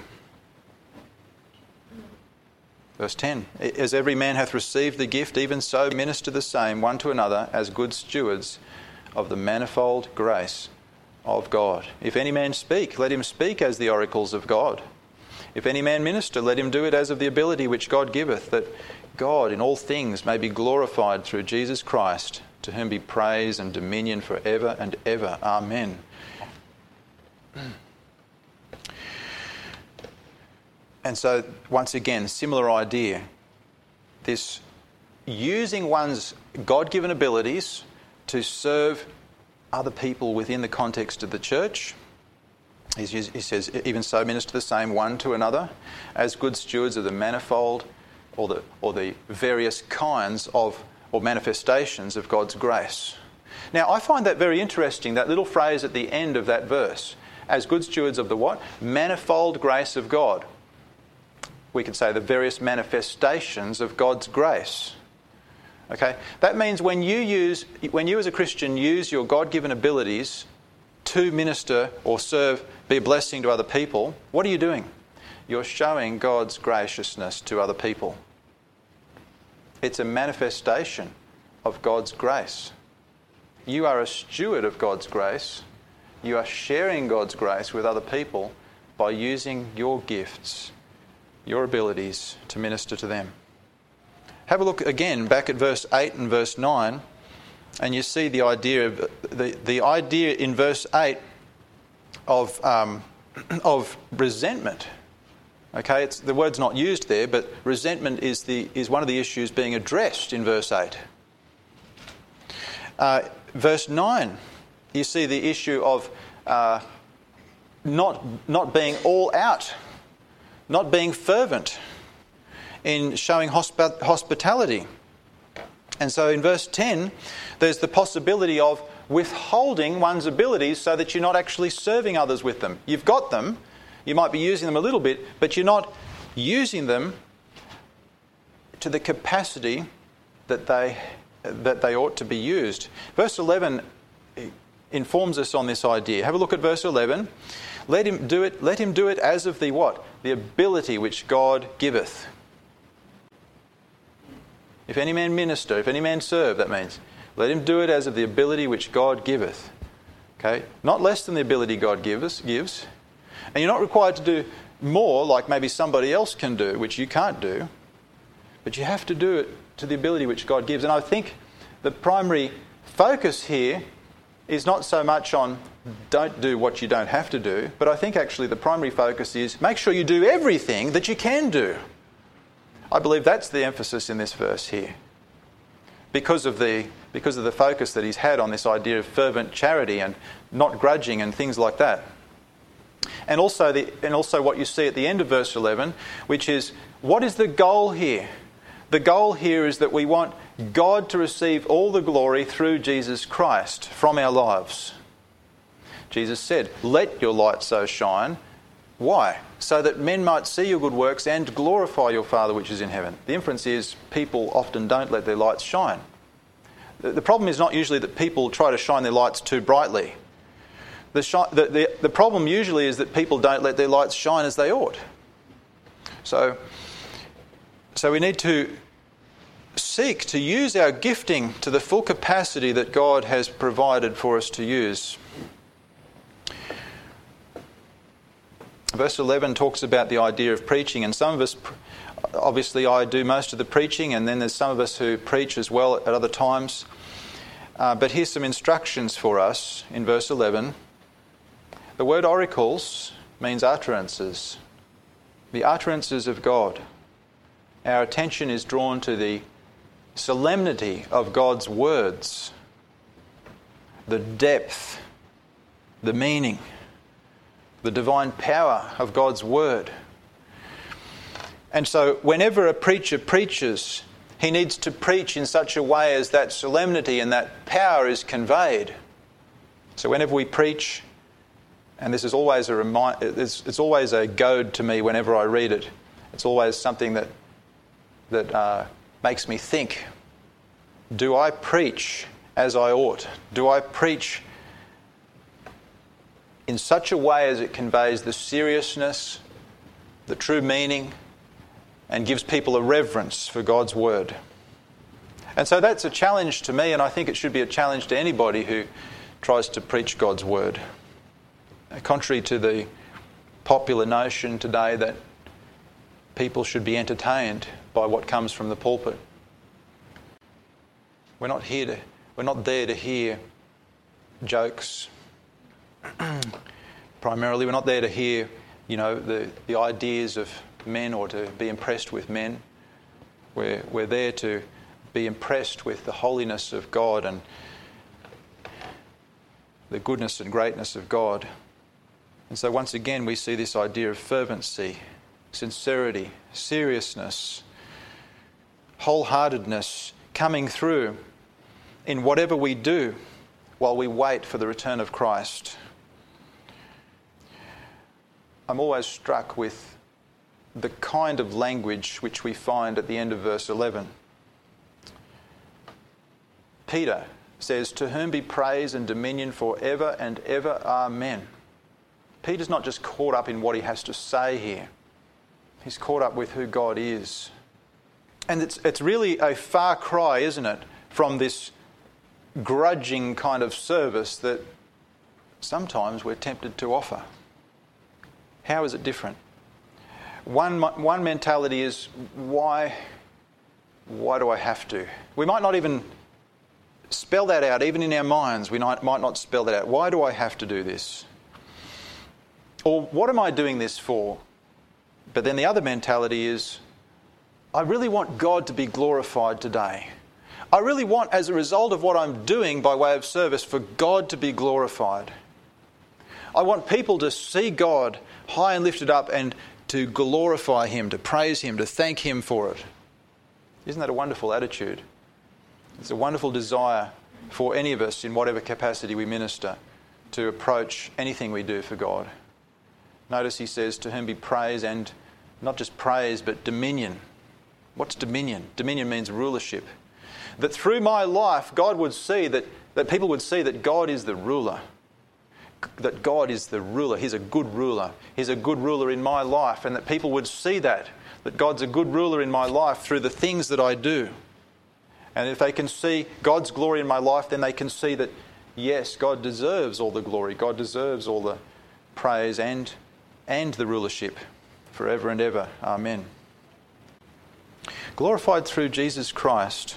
Verse ten, as every man hath received the gift, even so minister the same one to another as good stewards of the manifold grace of God. If any man speak, let him speak as the oracles of God. If any man minister, let him do it as of the ability which God giveth, that God in all things may be glorified through Jesus Christ, to whom be praise and dominion for ever and ever. Amen. And so, once again, similar idea. This using one's God-given abilities to serve other people within the context of the church. He says, even so minister the same one to another as good stewards of the manifold or the, or the various kinds of or manifestations of God's grace. Now, I find that very interesting, that little phrase at the end of that verse. As good stewards of the what? Manifold grace of God. We could say the various manifestations of God's grace. Okay? That means when you use, when you as a Christian use your God-given abilities to minister or serve, be a blessing to other people, what are you doing? You're showing God's graciousness to other people. It's a manifestation of God's grace. You are a steward of God's grace. You are sharing God's grace with other people by using your gifts, your abilities to minister to them. Have a look again back at verse eight and verse nine, and you see the idea of the, the idea in verse eight of um, of resentment. Okay, it's, the word's not used there, but resentment is the is one of the issues being addressed in verse eight. Uh, verse nine, you see the issue of uh, not not being all out, not being fervent in showing hosp- hospitality. And so in verse ten, there's the possibility of withholding one's abilities so that you're not actually serving others with them. You've got them, you might be using them a little bit, but you're not using them to the capacity that they that they ought to be used. Verse eleven informs us on this idea. Have a look at verse eleven. Let him do it, let him do it as of the what? The ability which God giveth. If any man minister, if any man serve, that means, let him do it as of the ability which God giveth. Okay? Not less than the ability God gives, gives. And you're not required to do more like maybe somebody else can do, which you can't do. But you have to do it to the ability which God gives. And I think the primary focus here is not so much on don't do what you don't have to do, but I think actually the primary focus is make sure you do everything that you can do. I believe that's the emphasis in this verse here. Because of the because of the focus that he's had on this idea of fervent charity and not grudging and things like that. And also the and also what you see at the end of verse eleven, which is what is the goal here? The goal here is that we want God to receive all the glory through Jesus Christ from our lives. Jesus said, "Let your light so shine." Why? So that men might see your good works and glorify your Father which is in heaven. The inference is people often don't let their lights shine. The problem is not usually that people try to shine their lights too brightly. The, shi- the, the, the problem usually is that people don't let their lights shine as they ought. So, so we need to seek to use our gifting to the full capacity that God has provided for us to use. Verse eleven talks about the idea of preaching, and some of us, obviously I do most of the preaching, and then there's some of us who preach as well at other times. Uh, but here's some instructions for us in verse eleven. The word oracles means utterances, the utterances of God. Our attention is drawn to the solemnity of God's words. the depth, the meaning, the divine power of God's word. And so whenever a preacher preaches, he needs to preach in such a way as that solemnity and that power is conveyed. So whenever we preach, and this is always a remind, it's, it's always a goad to me whenever I read it. It's always something that that uh, makes me think. Do I preach as I ought? Do I preach in such a way as it conveys the seriousness, the true meaning, and gives people a reverence for God's word? And so that's a challenge to me, and I think it should be a challenge to anybody who tries to preach God's word. Contrary to the popular notion today that people should be entertained by what comes from the pulpit. We're not here to, we're not there to hear jokes. Primarily, we're not there to hear, you know, the, the ideas of men or to be impressed with men. We're, we're there to be impressed with the holiness of God and the goodness and greatness of God. And so once again we see this idea of fervency, sincerity, seriousness, wholeheartedness coming through in whatever we do while we wait for the return of Christ. I'm always struck with the kind of language which we find at the end of verse eleven. Peter says, "To whom be praise and dominion forever and ever. Amen." Peter's not just caught up in what he has to say here. He's caught up with who God is. And it's it's really a far cry, isn't it, from this grudging kind of service that sometimes we're tempted to offer. How is it different? One one mentality is, why, why do I have to? We might not even spell that out, even in our minds. We might, might not spell that out. Why do I have to do this? Or what am I doing this for? But then the other mentality is, I really want God to be glorified today. I really want, as a result of what I'm doing by way of service, for God to be glorified. I want people to see God high and lifted up and to glorify Him, to praise Him, to thank Him for it. Isn't that a wonderful attitude? It's a wonderful desire for any of us, in whatever capacity we minister, to approach anything we do for God. Notice he says, "To whom be praise," and not just praise, but dominion. What's dominion? Dominion means rulership. That through my life, God would see that, that people would see that God is the ruler. That God is the ruler. He's a good ruler. He's a good ruler in my life, and that people would see that, that God's a good ruler in my life through the things that I do. And if they can see God's glory in my life, then they can see that, yes, God deserves all the glory. God deserves all the praise and, and the rulership forever and ever. Amen. Glorified through Jesus Christ.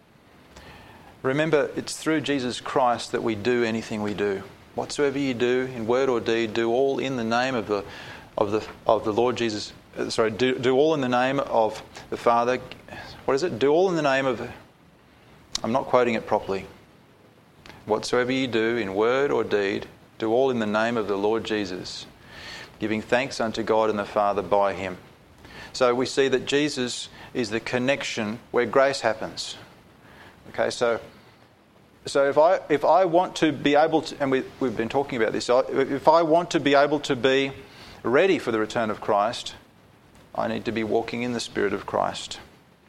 Remember, it's through Jesus Christ that we do anything we do. Whatsoever you do, in word or deed, do all in the name of the of the of the Lord Jesus. Sorry, do do all in the name of the Father. What is it? Do all in the name of. I'm not quoting it properly. Whatsoever you do, in word or deed, do all in the name of the Lord Jesus, giving thanks unto God and the Father by Him. So we see that Jesus is the connection where grace happens. Okay, so so if I if I want to be able to, and we we've been talking about this, if I want to be able to be ready for the return of Christ, I need to be walking in the Spirit of Christ.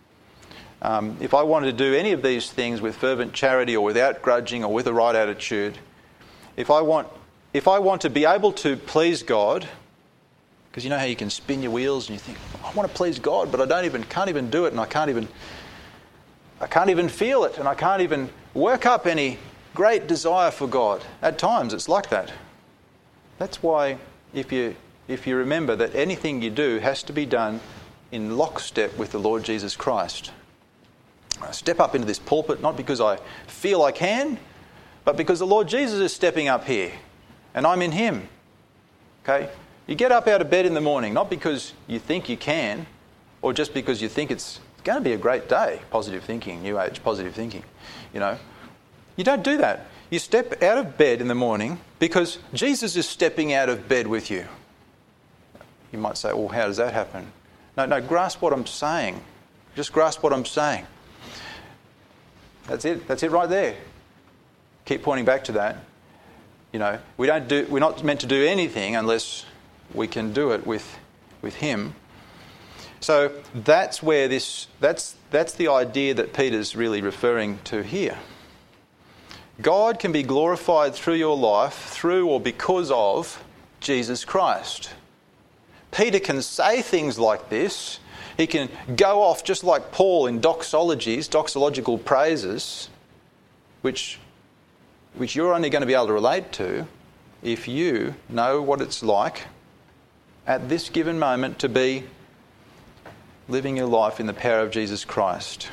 Um, if I want to do any of these things with fervent charity or without grudging or with a right attitude, if I want if I want to be able to please God, because you know how you can spin your wheels and you think, I want to please God, but I don't even can't even do it, and I can't even I can't even feel it, and I can't even work up any great desire for God. At times it's like that. That's why if you if you remember that anything you do has to be done in lockstep with the Lord Jesus Christ. I step up into this pulpit not because I feel I can, but because the Lord Jesus is stepping up here and I'm in Him. Okay? You get up out of bed in the morning not because you think you can or just because you think it's going to be a great day. Positive thinking, New Age positive thinking. You know, you don't do that. You step out of bed in the morning because Jesus is stepping out of bed with you. You might say, well, how does that happen? No, no, grasp what I'm saying. Just grasp what I'm saying. That's it. That's it right there. Keep pointing back to that. You know, we don't do. We're not meant to do anything unless we can do it with, with Him. So that's where this. That's that's the idea that Peter's really referring to here. God can be glorified through your life, through or because of Jesus Christ. Peter can say things like this. He can go off just like Paul in doxologies, doxological praises, which, which you're only going to be able to relate to if you know what it's like at this given moment to be living your life in the power of Jesus Christ.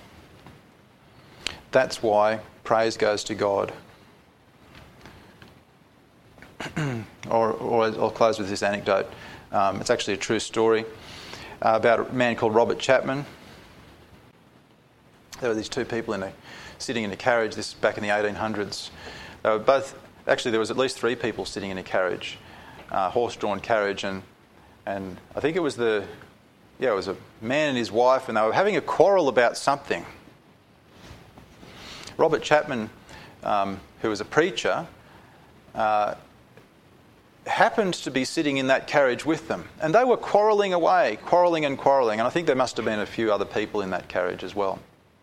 That's why praise goes to God. or, or I'll close with this anecdote. Um, it's actually a true story uh, about a man called Robert Chapman. There were these two people in a, sitting in a carriage. This is back in the eighteen hundreds. They were both. Actually, there was at least three people sitting in a carriage, uh, horse-drawn carriage, and and I think it was the yeah, it was a man and his wife, and they were having a quarrel about something. Robert Chapman, um, who was a preacher, uh, happened to be sitting in that carriage with them. And they were quarrelling away, quarrelling and quarrelling. And I think there must have been a few other people in that carriage as well.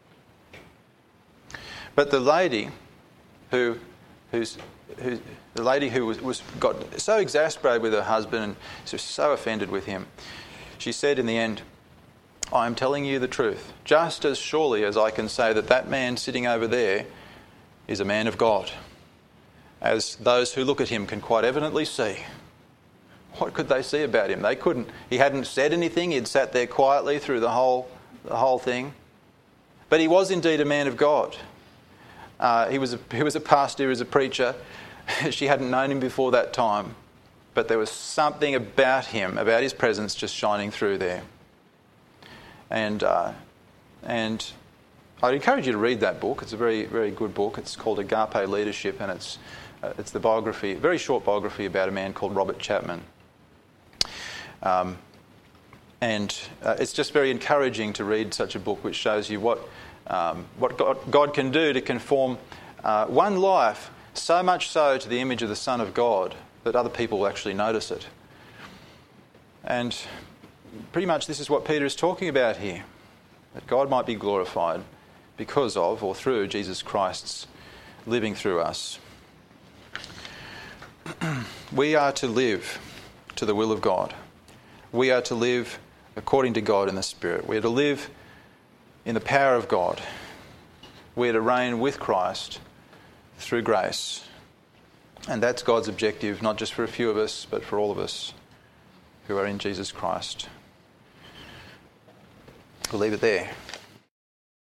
But the lady who, who's, who, the lady who was, was got so exasperated with her husband and was so offended with him, she said in the end, I am telling you the truth, just as surely as I can say that that man sitting over there is a man of God, as those who look at him can quite evidently see. What could they see about him? They couldn't. He hadn't said anything. He'd sat there quietly through the whole, the whole thing. But he was indeed a man of God. Uh, he was a, he was a pastor, he was a preacher. She hadn't known him before that time. But there was something about him, about his presence just shining through there. And uh, and I'd encourage you to read that book. It's a very, very good book. It's called Agape Leadership, and it's uh, it's the biography, a very short biography about a man called Robert Chapman. Um, and uh, it's just very encouraging to read such a book, which shows you what um, what God, God can do to conform uh, one life so much so to the image of the Son of God that other people will actually notice it. And pretty much this is what Peter is talking about here, that God might be glorified because of or through Jesus Christ's living through us. We are to live to the will of God. We are to live according to God in the Spirit. We are to live in the power of God. We are to reign with Christ through grace. And that's God's objective, not just for a few of us, but for all of us who are in Jesus Christ. We'll leave it there.